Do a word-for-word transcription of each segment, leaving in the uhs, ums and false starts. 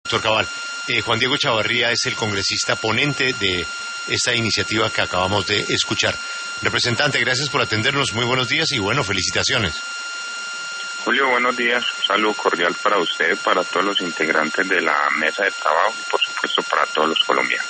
Doctor Cabal, eh, Juan Diego Chavarría es el congresista ponente de esta iniciativa que acabamos de escuchar. Representante, gracias por atendernos, muy buenos días y bueno, felicitaciones. Julio, buenos días, un saludo cordial para usted, para todos los integrantes de la mesa de trabajo y por supuesto para todos los colombianos.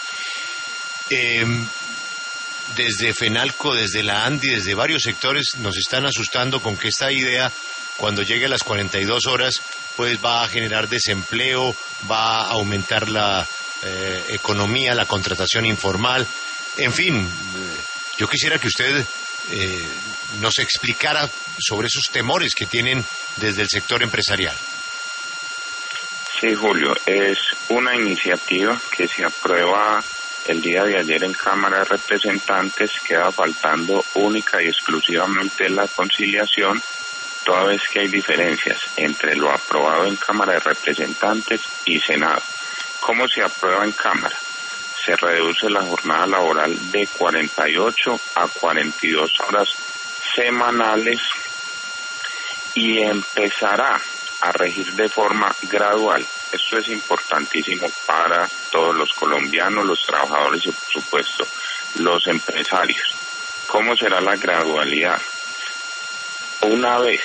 Eh, desde FENALCO, desde la ANDI, desde varios sectores nos están asustando con que esta idea, cuando llegue a las cuarenta y dos horas, pues va a generar desempleo, va a aumentar la eh, economía, la contratación informal, en fin, eh, yo quisiera que usted eh, nos explicara sobre esos temores que tienen desde el sector empresarial. Sí, Julio, es una iniciativa que se aprueba el día de ayer en Cámara de Representantes, queda faltando única y exclusivamente la conciliación, toda vez que hay diferencias entre lo aprobado en Cámara de Representantes y Senado. ¿Cómo se aprueba en Cámara? Se reduce la jornada laboral de cuarenta y ocho a cuarenta y dos horas semanales y empezará a regir de forma gradual. Esto es importantísimo para todos los colombianos, los trabajadores y, por supuesto, los empresarios. ¿Cómo será la gradualidad? Una vez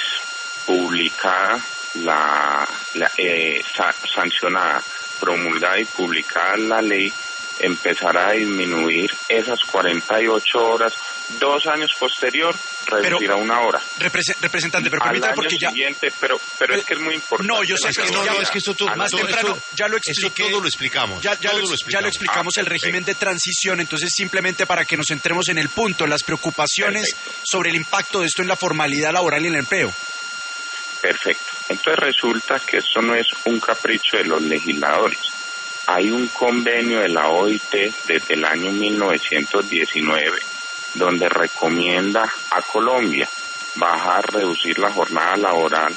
publicada, la, la eh, sa- sancionada, promulgada y publicada la ley, empezará a disminuir esas cuarenta y ocho horas. Dos años posterior, reducirá pero, una hora. Represe- representante, pero al permítame año porque ya... siguiente, pero, pero es que es muy importante. No, yo sé que no, no, es que esto todo, más todo, temprano esto, ya lo expliqué. Eso todo lo explicamos. Ya, ya, todo lo, lo explicamos. ya lo explicamos ah, el régimen de transición, entonces simplemente para que nos centremos en el punto, las preocupaciones perfecto. sobre el impacto de esto en la formalidad laboral y en el empleo. Perfecto. Entonces resulta que esto no es un capricho de los legisladores. Hay un convenio de la O I T desde el año mil novecientos diecinueve donde recomienda a Colombia bajar, reducir la jornada laboral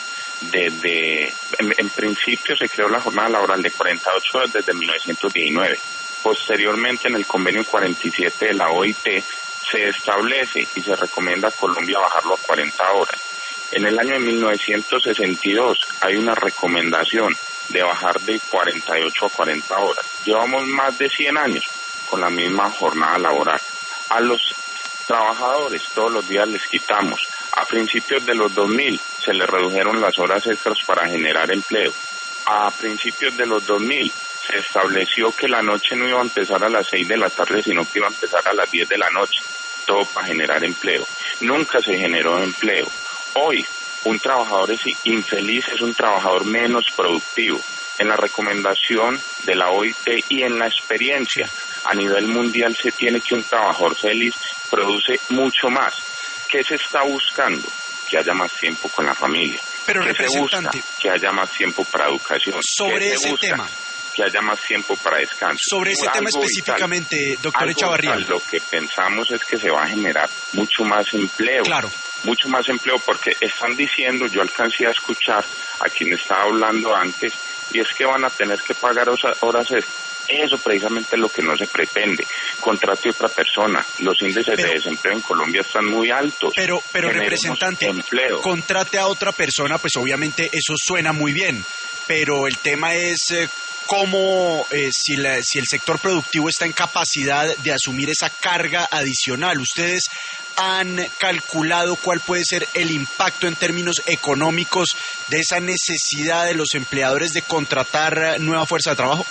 desde, en, en principio se creó la jornada laboral de cuarenta y ocho horas desde mil novecientos diecinueve. Posteriormente, en el convenio cuarenta y siete de la O I T se establece y se recomienda a Colombia bajarlo a cuarenta horas. En el año de mil novecientos sesenta y dos hay una recomendación de bajar de cuarenta y ocho a cuarenta horas. Llevamos más de cien años con la misma jornada laboral. A los trabajadores todos los días les quitamos. A principios de los dos mil se les redujeron las horas extras para generar empleo. A principios de los dos mil se estableció que la noche no iba a empezar a las seis de la tarde, sino que iba a empezar a las diez de la noche. Todo para generar empleo. Nunca se generó empleo. Hoy, un trabajador es infeliz, es un trabajador menos productivo. En la recomendación de la O I T y en la experiencia a nivel mundial se tiene que un trabajador feliz produce mucho más. ¿Qué se está buscando? Que haya más tiempo con la familia. Pero ¿Qué representante, se busca? Que haya más tiempo para educación. Sobre ¿Qué ese se busca? tema. Que haya más tiempo para descanso. Sobre ese Algo tema vital, específicamente, doctor algo Echavarría. vital, lo que pensamos es que se va a generar mucho más empleo. Claro. Mucho más empleo porque están diciendo, yo alcancé a escuchar a quien estaba hablando antes, y es que van a tener que pagar horas extras. Eso precisamente es lo que no se pretende. Contrate a otra persona. Los índices pero, de desempleo en Colombia están muy altos. Pero, pero Generemos representante, empleo. Contrate a otra persona, pues obviamente eso suena muy bien, pero el tema es eh, cómo, eh, si, la, si el sector productivo está en capacidad de asumir esa carga adicional. Ustedes han calculado cuál puede ser el impacto en términos económicos de esa necesidad de los empleadores de contratar nueva fuerza de trabajo.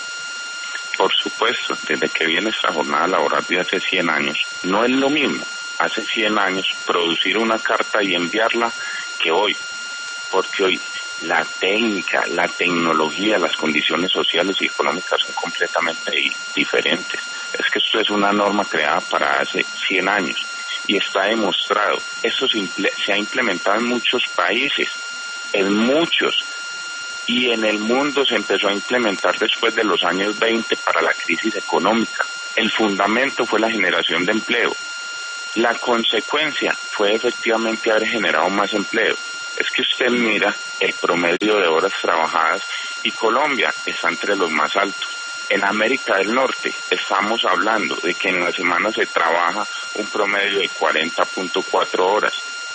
Por supuesto, desde que viene esta jornada laboral de hace cien años, no es lo mismo hace cien años producir una carta y enviarla que hoy, porque hoy la técnica, la tecnología, las condiciones sociales y económicas son completamente diferentes. Es que esto es una norma creada para hace cien años y está demostrado. Esto se, imple- se ha implementado en muchos países, en muchos, y en el mundo se empezó a implementar después de los años veinte para la crisis económica. El fundamento fue la generación de empleo. La consecuencia fue efectivamente haber generado más empleo. Es que usted mira el promedio de horas trabajadas y Colombia está entre los más altos. En América del Norte estamos hablando de que en la semana se trabaja un promedio de cuarenta punto cuatro horas.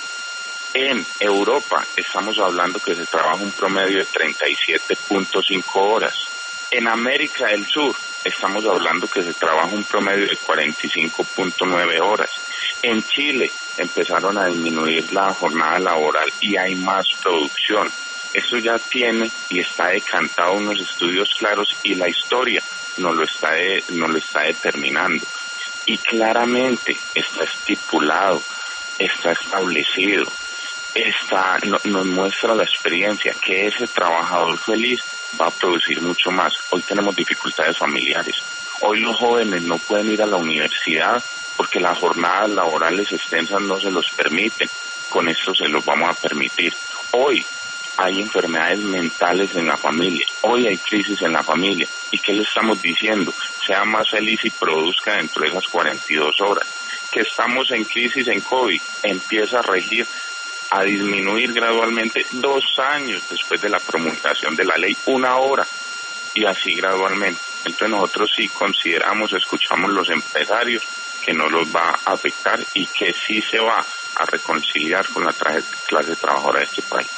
En Europa estamos hablando que se trabaja un promedio de treinta y siete punto cinco horas. En América del Sur estamos hablando que se trabaja un promedio de cuarenta y cinco punto nueve horas. En Chile empezaron a disminuir la jornada laboral y hay más producción. Eso ya tiene y está decantado unos estudios claros y la historia nos lo está, de, nos lo está determinando. Y claramente está estipulado, está establecido, está, no, nos muestra la experiencia que ese trabajador feliz va a producir mucho más. Hoy tenemos dificultades familiares. Hoy los jóvenes no pueden ir a la universidad porque las jornadas laborales extensas no se los permiten. Con esto se los vamos a permitir. Hoy hay enfermedades mentales en la familia. Hoy hay crisis en la familia. ¿Y qué le estamos diciendo? Sea más feliz y produzca dentro de esas cuarenta y dos horas. Que estamos en crisis en COVID, empieza a regir, a disminuir gradualmente dos años después de la promulgación de la ley, una hora, y así gradualmente. Entonces nosotros sí consideramos, escuchamos los empresarios que no los va a afectar y que sí se va a reconciliar con la clase trabajadora de este país.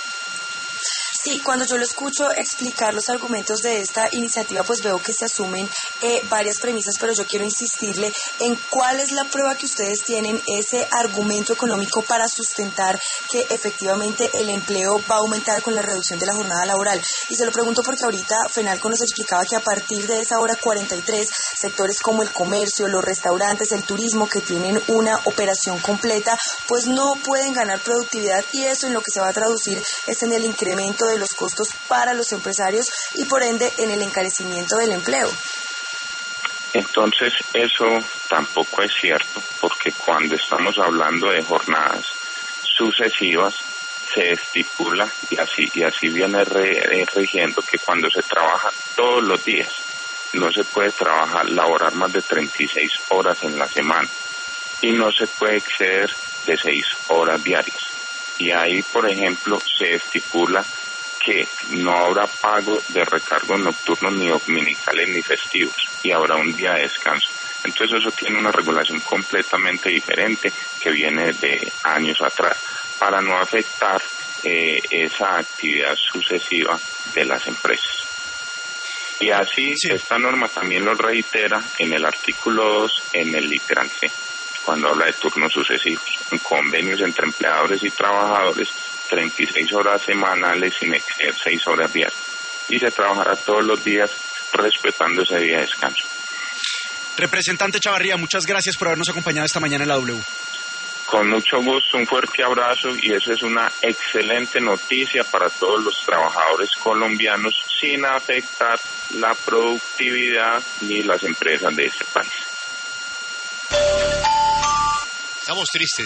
Sí, cuando yo lo escucho explicar los argumentos de esta iniciativa, pues veo que se asumen eh, varias premisas, pero yo quiero insistirle en cuál es la prueba que ustedes tienen, ese argumento económico para sustentar que efectivamente el empleo va a aumentar con la reducción de la jornada laboral. Y se lo pregunto porque ahorita Fenalco nos explicaba que a partir de esa hora cuarenta y tres, sectores como el comercio, los restaurantes, el turismo, que tienen una operación completa, pues no pueden ganar productividad, y eso en lo que se va a traducir es en el incremento de los costos para los empresarios y por ende en el encarecimiento del empleo. Entonces eso tampoco es cierto, porque cuando estamos hablando de jornadas sucesivas se estipula y así y así viene re, rigiendo que cuando se trabaja todos los días no se puede trabajar, laborar más de treinta y seis horas en la semana y no se puede exceder de seis horas diarias. Y ahí, por ejemplo, se estipula que no habrá pago de recargos nocturnos ni dominicales ni festivos y habrá un día de descanso. Entonces eso tiene una regulación completamente diferente que viene de años atrás para no afectar eh, esa actividad sucesiva de las empresas. Y así sí. Esta norma también lo reitera en el artículo dos, en el literal C, cuando habla de turnos sucesivos, en convenios entre empleadores y trabajadores, treinta y seis horas semanales sin exceder seis horas diarias. Y se trabajará todos los días respetando ese día de descanso. Representante Chavarría, muchas gracias por habernos acompañado esta mañana en la W. Con mucho gusto, un fuerte abrazo, y eso es una excelente noticia para todos los trabajadores colombianos sin afectar la productividad ni las empresas de este país. Estamos tristes.